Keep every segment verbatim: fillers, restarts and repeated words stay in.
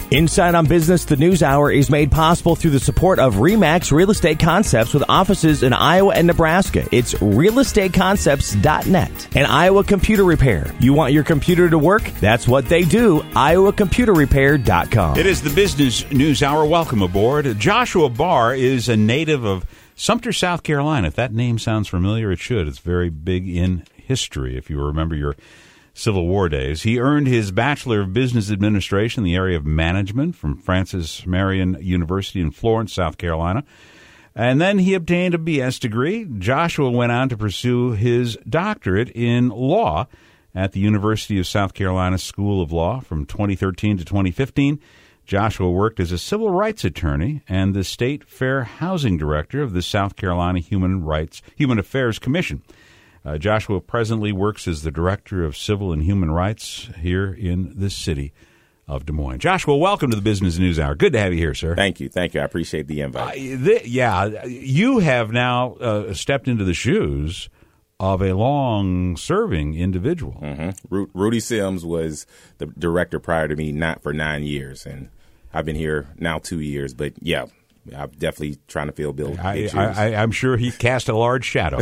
Inside on Business, the News Hour is made possible through the support of RE/MAX Real Estate Concepts with offices in Iowa and Nebraska. It's real estate concepts dot net. And Iowa Computer Repair. You want your computer to work? That's what they do. iowa computer repair dot com. It is the Business News Hour. Welcome aboard. Joshua Barr is a native of Sumter, South Carolina. If that name sounds familiar, it should. It's very big in history, if you remember your Civil War days. He earned his Bachelor of Business Administration in the area of management from Francis Marion University in Florence, South Carolina. And then he obtained a B S degree. Joshua went on to pursue his doctorate in law at the University of South Carolina School of Law from twenty thirteen to twenty fifteen. Joshua worked as a civil rights attorney and the State Fair Housing Director of the South Carolina Human Rights Human Affairs Commission. Uh, Joshua presently works as the Director of Civil and Human Rights here in the city of Des Moines. Joshua, welcome to the Business News Hour. Good to have you here, sir. Thank you. Thank you. I appreciate the invite. Uh, th- yeah, you have now uh, stepped into the shoes of a long-serving individual. Mm-hmm. Ru- Rudy Sims was the director prior to me, not for nine years, and I've been here now two years. But, yeah, I'm definitely trying to fill Bill. I, I, I, I'm sure he cast a large shadow.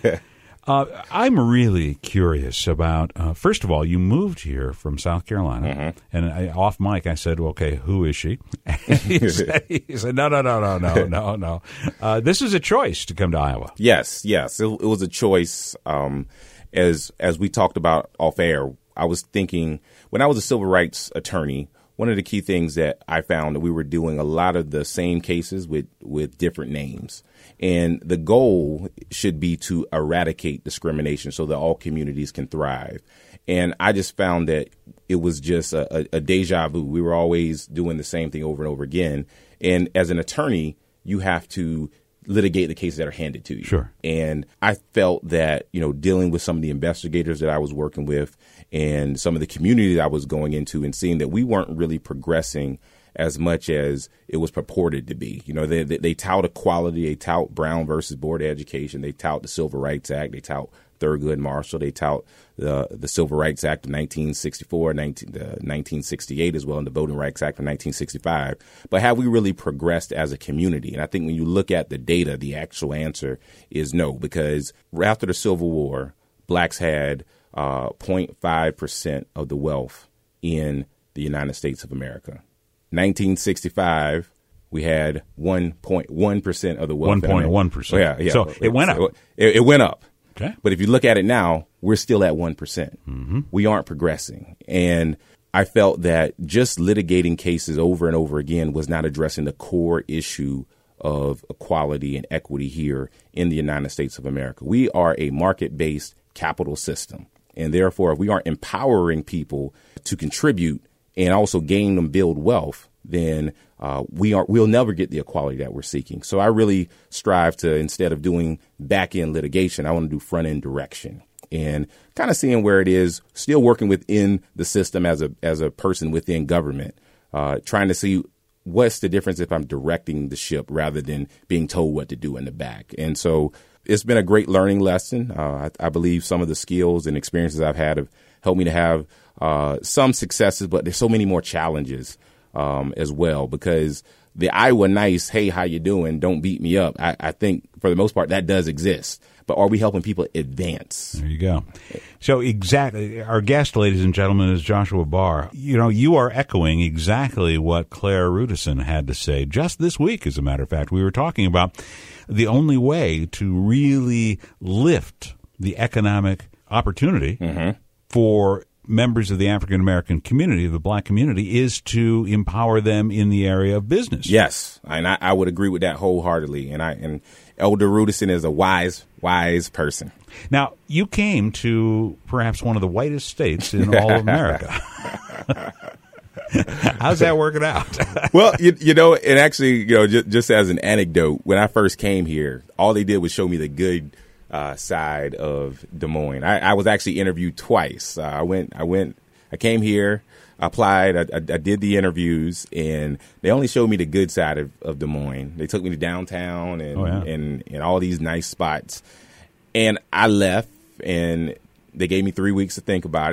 Uh, I'm really curious about, uh, first of all, you moved here from South Carolina, mm-hmm. and I, off mic I said, well, okay, who is she? he, said, he said, no, no, no, no, no, no, no. Uh, this is a choice to come to Iowa. Yes, yes. It, it was a choice. Um, as as we talked about off air, I was thinking, when I was a civil rights attorney, one of the key things that I found that we were doing a lot of the same cases with, with different names. And the goal should be to eradicate discrimination so that all communities can thrive. And I just found that it was just a, a, a deja vu. We were always doing the same thing over and over again. And as an attorney, you have to litigate the cases that are handed to you. Sure. And I felt that, you know, dealing with some of the investigators that I was working with and some of the community that I was going into and seeing that we weren't really progressing as much as it was purported to be. You know, they, they, they tout equality, they tout Brown versus Board of Education, they tout the Civil Rights Act, they tout Thurgood Marshall, they tout the the Civil Rights Act of nineteen sixty-four, nineteen, the nineteen sixty-eight as well, and the Voting Rights Act of nineteen sixty-five. But have we really progressed as a community? And I think when you look at the data, the actual answer is no, because after the Civil War, blacks had uh, zero point five percent of the wealth in the United States of America. nineteen sixty-five, we had one point one percent of the wealth. one point one percent. Yeah, yeah. So it went up. It, it went up. Okay. But if you look at it now, we're still at one percent. Mm-hmm. We aren't progressing. And I felt that just litigating cases over and over again was not addressing the core issue of equality and equity here in the United States of America. We are a market-based capital system. And therefore, if we aren't empowering people to contribute and also gain and build wealth, then uh, we are we'll never get the equality that we're seeking. So I really strive to, instead of doing back end litigation, I want to do front end direction and kind of seeing where it is, still working within the system as a as a person within government, uh, trying to see what's the difference if I'm directing the ship rather than being told what to do in the back. And so it's been a great learning lesson. Uh, I, I believe some of the skills and experiences I've had have helped me to have uh, some successes, but there's so many more challenges um, as well, because the Iowa nice, hey, how you doing? Don't beat me up. I, I think for the most part that does exist. But are we helping people advance? There you go. So exactly, our guest, ladies and gentlemen, is Joshua Barr. You know, you are echoing exactly what Claire Rudison had to say just this week, as a matter of fact. We were talking about the only way to really lift the economic opportunity mm-hmm. for members of the African-American community, the black community, is to empower them in the area of business. Yes, and I, I would agree with that wholeheartedly. And I and Elder Rudison is a wise, wise person. Now, you came to perhaps one of the whitest states in all of America. How's that working out? Well, you, you know, and actually, you know, just, just as an anecdote, when I first came here, all they did was show me the good Uh, side of Des Moines. I, I was actually interviewed twice. Uh, I went, I went, I came here, applied, I, I, I did the interviews, and they only showed me the good side of, of Des Moines. They took me to downtown and, oh, yeah. and, and all these nice spots. And I left, and they gave me three weeks to think about it.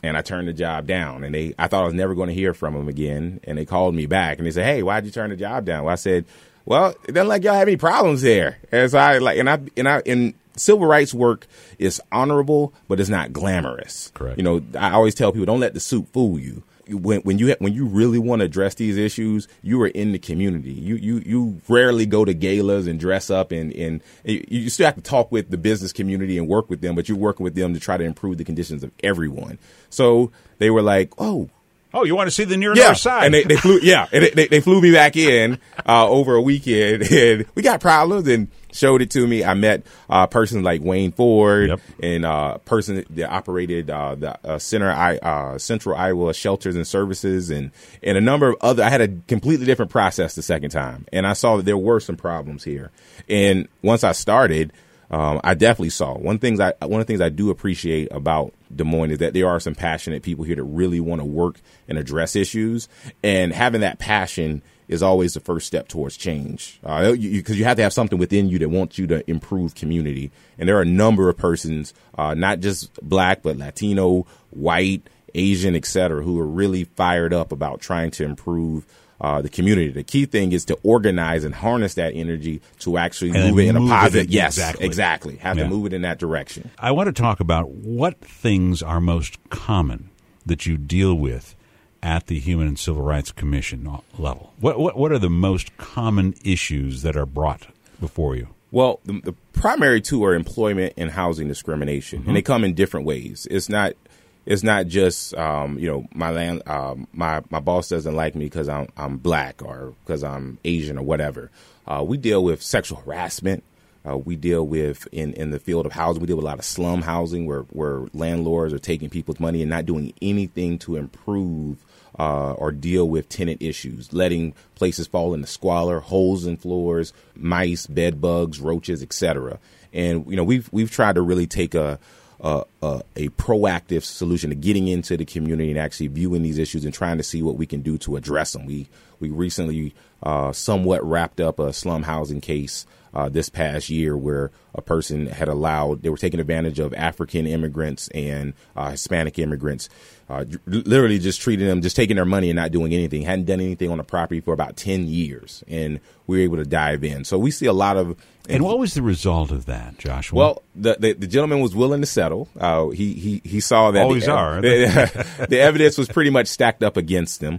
and I turned the job down. And they, I thought I was never going to hear from them again. And they called me back and they said, "Hey, why'd you turn the job down?" Well, I said, "Well, it doesn't like y'all have any problems there." And so I like, and I, and I, and civil rights work is honorable, but it's not glamorous. Correct. You know, I always tell people, don't let the suit fool you. When, when you when you really want to address these issues, you are in the community. You you you rarely go to galas and dress up, and, and you still have to talk with the business community and work with them, but you're working with them to try to improve the conditions of everyone. So they were like, "Oh, oh, you want to see the near yeah," north side? and they, they flew yeah, and they, they flew me back in uh, over a weekend, and we got problems and showed it to me. I met uh, persons like Wayne Ford Yep. and a uh, person that operated uh, the uh, Center I, uh, Central Iowa Shelters and Services, and, and a number of other. I had a completely different process the second time, and I saw that there were some problems here. And once I started, um, I definitely saw one things. I one of the things I do appreciate about Des Moines is that there are some passionate people here that really want to work and address issues, and having that passion is always the first step towards change, because uh, you, you have to have something within you that wants you to improve community. And there are a number of persons, uh, not just black, but Latino, white, Asian, et cetera, who are really fired up about trying to improve uh, the community. The key thing is to organize and harness that energy to actually And move it in move a it positive. in- yes, exactly. exactly. Have Yeah. to move it in that direction. I want to talk about what things are most common that you deal with at the Human and Civil Rights Commission level. What what what are the most common issues that are brought before you? Well, the, the primary two are employment and housing discrimination, Mm-hmm. and they come in different ways. It's not, it's not just um, you know my land, um, my my boss doesn't like me because I'm I'm black or because I'm Asian or whatever. Uh, we deal with sexual harassment. Uh, we deal with in, in the field of housing. We deal with a lot of slum housing where where landlords are taking people's money and not doing anything to improve Uh, or deal with tenant issues, letting places fall into squalor, holes in floors, mice, bed bugs, roaches, et cetera. And you know we've we've tried to really take a a, a a proactive solution to getting into the community and actually viewing these issues and trying to see what we can do to address them. We we recently uh, somewhat wrapped up a slum housing case uh, this past year where a person had allowed, they were taking advantage of African immigrants and uh, Hispanic immigrants, uh, literally just treating them, just taking their money and not doing anything, hadn't done anything on the property for about ten years. And we were able to dive in. So we see a lot of. And what was the result of that, Joshua? Well, the, the, the gentleman was willing to settle. Uh, he, he, he saw that. Always the, are. The, the evidence was pretty much stacked up against him.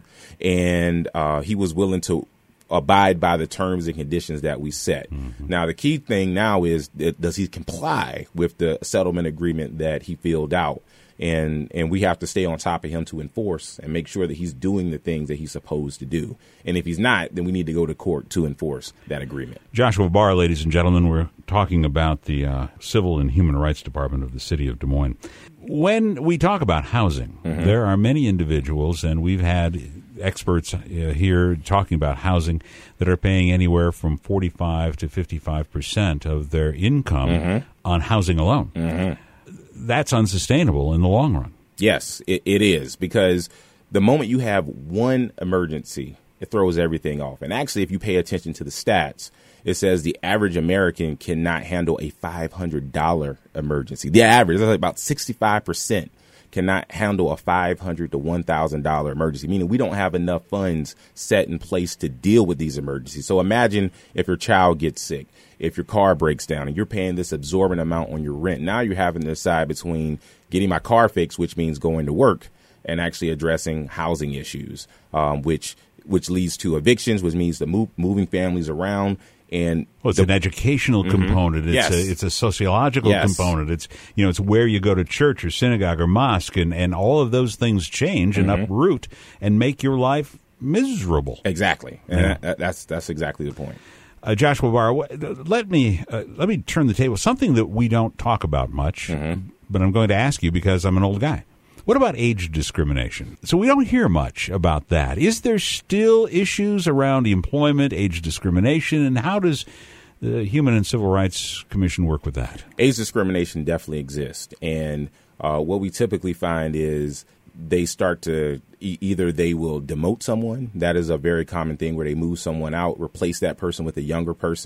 And uh, he was willing to abide by the terms and conditions that we set. Mm-hmm. Now, the key thing now is, does he comply with the settlement agreement that he filled out? And and we have to stay on top of him to enforce and make sure that he's doing the things that he's supposed to do. And if he's not, then we need to go to court to enforce that agreement. Joshua Barr, ladies and gentlemen, we're talking about the uh, Civil and Human Rights Department of the City of Des Moines. When we talk about housing, mm-hmm. there are many individuals, and we've had experts uh, here talking about housing that are paying anywhere from forty-five to fifty-five percent of their income mm-hmm. on housing alone. Mm-hmm. That's unsustainable in the long run. Yes, it, it is, because the moment you have one emergency, it throws everything off. And actually, if you pay attention to the stats, it says the average American cannot handle a five hundred dollars emergency. The average, that's like about sixty-five percent cannot handle a five hundred dollars to one thousand dollars emergency, meaning we don't have enough funds set in place to deal with these emergencies. So imagine if your child gets sick, if your car breaks down, and you're paying this absorbent amount on your rent. Now you're having to decide between getting my car fixed, which means going to work, and actually addressing housing issues, um, which which leads to evictions, which means the move, moving families around. And well, it's the, an educational mm-hmm. component. It's yes. a it's a sociological yes. component. It's you know it's where you go to church or synagogue or mosque, and, and all of those things change mm-hmm. and uproot and make your life miserable. Exactly, and yeah. that, that's that's exactly the point. Uh, Joshua Barr, let me uh, let me turn the table. Something that we don't talk about much, mm-hmm. but I'm going to ask you because I'm an old guy. What about age discrimination? So we don't hear much about that. Is there still issues around employment, age discrimination, and how does the Human and Civil Rights Commission work with that? Age discrimination definitely exists, and uh, what we typically find is they start to e- either they will demote someone. That is a very common thing where they move someone out, replace that person with a younger person,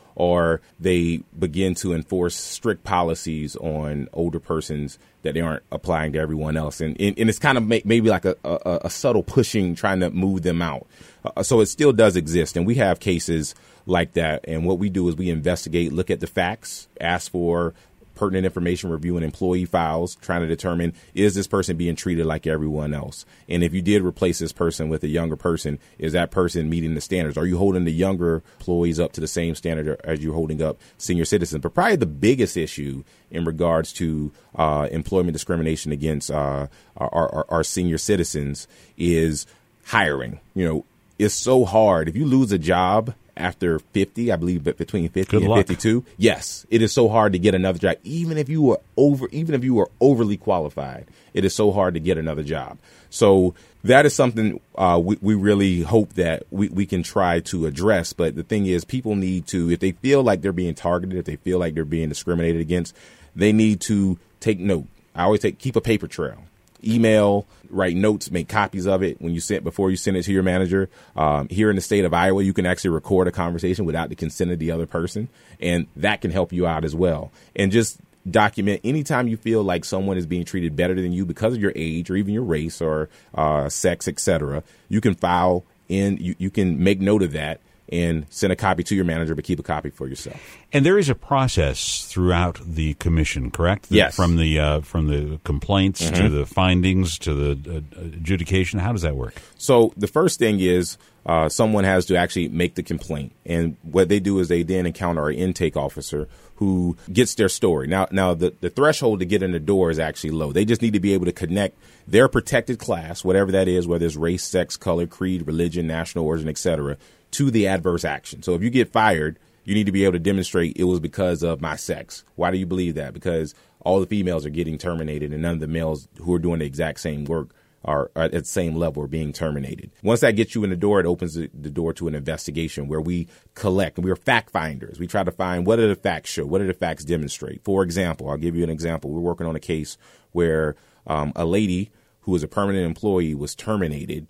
or they begin to enforce strict policies on older persons that they aren't applying to everyone else. And, and, and it's kind of may, maybe like a, a, a subtle pushing, trying to move them out. Uh, so it still does exist. And we have cases like that. And what we do is we investigate, look at the facts, ask for pertinent information, reviewing employee files, trying to determine, is this person being treated like everyone else? And if you did replace this person with a younger person, is that person meeting the standards? Are you holding the younger employees up to the same standard as you're holding up senior citizens? But probably the biggest issue in regards to uh, employment discrimination against uh, our, our, our senior citizens is hiring. You know, it's so hard. If you lose a job after fifty, I believe, but between fifty Good and luck. fifty-two, yes, it is so hard to get another job. Even if you were over, even if you were overly qualified, it is so hard to get another job. So that is something uh, we, we really hope that we, we can try to address. But the thing is, people need to, if they feel like they're being targeted, if they feel like they're being discriminated against, they need to take note. I always take keep a paper trail. Email, write notes, make copies of it when you send before you send it to your manager. Um, here in the state of Iowa, you can actually record a conversation without the consent of the other person, and that can help you out as well. And just document anytime you feel like someone is being treated better than you because of your age or even your race or uh, sex, et cetera. You can file in. You, you can make note of that and send a copy to your manager, but keep a copy for yourself. And there is a process throughout the commission, correct? The, Yes. From the uh, from the complaints Mm-hmm. to the findings to the uh, adjudication. How does that work? So the first thing is uh, someone has to actually make the complaint. And what they do is they then encounter our intake officer who gets their story. Now, now the, the threshold to get in the door is actually low. They just need to be able to connect their protected class, whatever that is, whether it's race, sex, color, creed, religion, national origin, et cetera, to the adverse action. So if you get fired, you need to be able to demonstrate it was because of my sex. Why do you believe that? Because all the females are getting terminated and none of the males who are doing the exact same work are, are at the same level are being terminated. Once that gets you in the door, it opens the, the door to an investigation where we collect, and we are fact finders. We try to find what do the facts show, what do the facts demonstrate. For example, I'll give you an example. We're working on a case where um, a lady who was a permanent employee was terminated,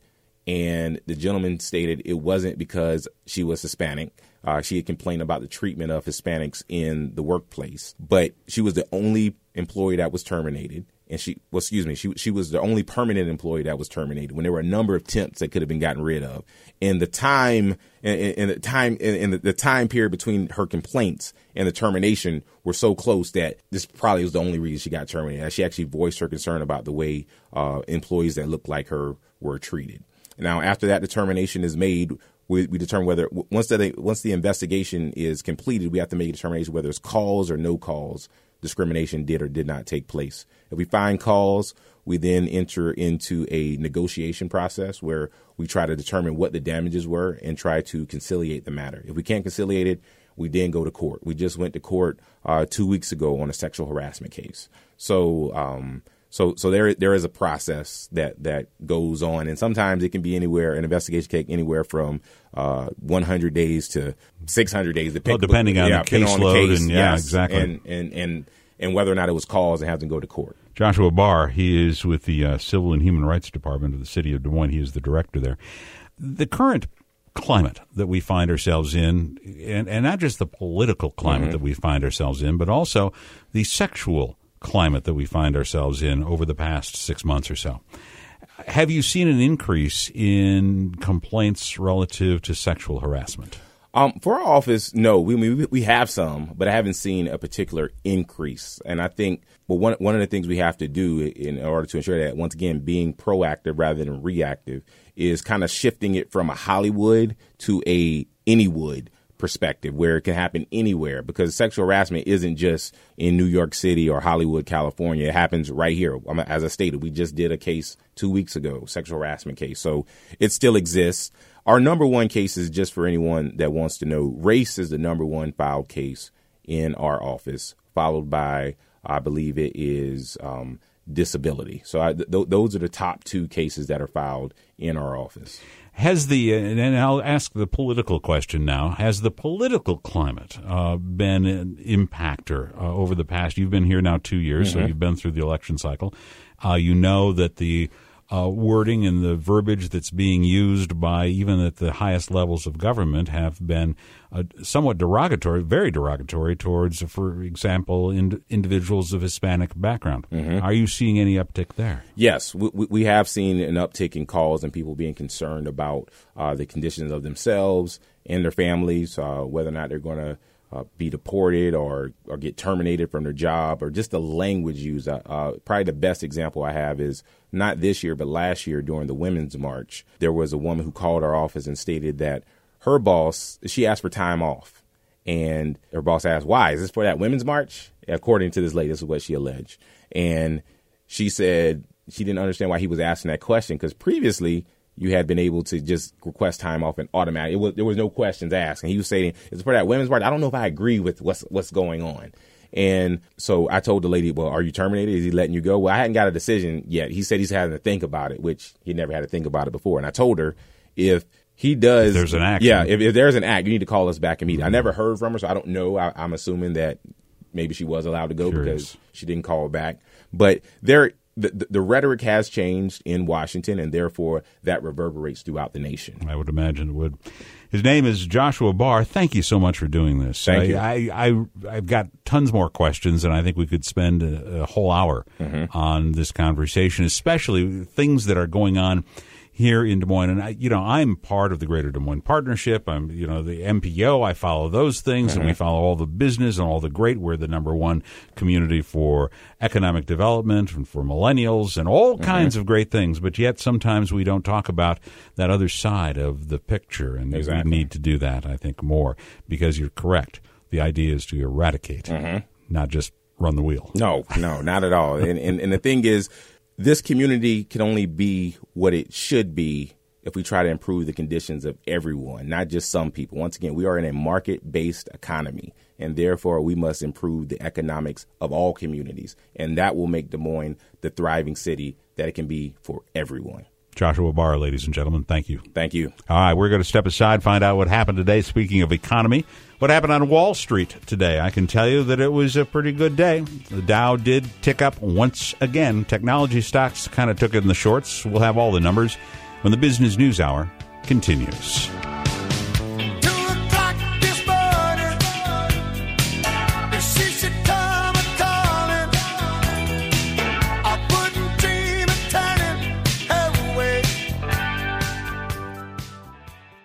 and the gentleman stated it wasn't because she was Hispanic. Uh, she had complained about the treatment of Hispanics in the workplace, but she was the only employee that was terminated. And she, well, excuse me, she she was the only permanent employee that was terminated when there were a number of temps that could have been gotten rid of. And the time, and, and the time, and the, the time period between her complaints and the termination were so close that this probably was the only reason she got terminated. She actually voiced her concern about the way uh, employees that looked like her were treated. Now, after that determination is made, we, we determine whether once the once the investigation is completed, we have to make a determination whether it's cause or no cause discrimination did or did not take place. If we find cause, we then enter into a negotiation process where we try to determine what the damages were and try to conciliate the matter. If we can't conciliate it, we then go to court. We just went to court uh, two weeks ago on a sexual harassment case. So, um, so, so there, there is a process that, that goes on, and sometimes it can be anywhere. An investigation can take anywhere from uh, one hundred days to six hundred days, Well, depending on yeah, the depending on the caseload, case, and yeah, yes, exactly. and and and and whether or not it was caused and have to go to court. Joshua Barr, he is with the uh, Civil and Human Rights Department of the city of Des Moines. He is the director there. The current climate that we find ourselves in, and, and not just the political climate Mm-hmm. that we find ourselves in, but also the sexual climate that we find ourselves in over the past six months or so. Have you seen an increase in complaints relative to sexual harassment? Um, for our office, no. We, we we have some, but I haven't seen a particular increase. And I think, well, one one of the things we have to do in order to ensure that, once again, being proactive rather than reactive, is kind of shifting it from a Hollywood to a Anywood perspective, where it can happen anywhere, because sexual harassment isn't just in New York City or Hollywood, California. It happens right here. As I stated, we just did a case two weeks ago, sexual harassment case. So it still exists. Our number one case is, just for anyone that wants to know, race is the number one filed case in our office, followed by, I believe it is um, disability. So I, th- those are the top two cases that are filed in our office. Has the, and I'll ask the political question now, has the political climate uh, been an impactor uh, over the past, you've been here now two years, mm-hmm. so you've been through the election cycle. Uh, you know that the uh, wording and the verbiage that's being used by even at the highest levels of government have been uh, somewhat derogatory, very derogatory towards, for example, in, individuals of Hispanic background. Mm-hmm. Are you seeing any uptick there? Yes, we, we have seen an uptick in calls and people being concerned about uh, the conditions of themselves and their families, uh, whether or not they're going to uh, be deported or, or get terminated from their job, or just the language used. Uh, uh, probably the best example I have is not this year, but last year during the Women's March, there was a woman who called our office and stated that her boss, she asked for time off, and her boss asked, why? Is this for that Women's March? According to this lady, this is what she alleged. And she said she didn't understand why he was asking that question, because previously you had been able to just request time off and automatic. It was, there was no questions asked. And he was saying, is it for that Women's March? I don't know if I agree with what's what's going on. And so I told the lady, well, are you terminated? Is he letting you go? Well, I hadn't got a decision yet. He said he's having to think about it, which he never had to think about it before. And I told her, if he does, if there's an act. Yeah, if, if there's an act, you need to call us back immediately. Mm-hmm. I never heard from her, so I don't know. I, I'm assuming that maybe she was allowed to go Curious. because she didn't call back. But there, the, the rhetoric has changed in Washington, and therefore that reverberates throughout the nation. I would imagine it would. His name is Joshua Barr. Thank you so much for doing this. Thank I, you. I, I, I've got tons more questions, and I think we could spend a, a whole hour mm-hmm. on this conversation, especially things that are going on here in Des Moines. And I, you know, I'm part of the Greater Des Moines Partnership. I'm, you know, the M P O. I follow those things, mm-hmm. and we follow all the business and all the great. We're the number one community for economic development and for millennials and all mm-hmm. kinds of great things. But yet sometimes we don't talk about that other side of the picture, and exactly. we need to do that, I think, more, because you're correct. The idea is to eradicate, mm-hmm. not just run the wheel. No, no, not at all. and, and and the thing is, this community can only be what it should be if we try to improve the conditions of everyone, not just some people. Once again, we are in a market-based economy, and therefore we must improve the economics of all communities. And that will make Des Moines the thriving city that it can be for everyone. Joshua Barr, ladies and gentlemen, thank you. Thank you. All right, we're going to step aside, find out what happened today. Speaking of economy, what happened on Wall Street today? I can tell you that it was a pretty good day. The Dow did tick up once again. Technology stocks kind of took it in the shorts. We'll have all the numbers when the Business News Hour continues.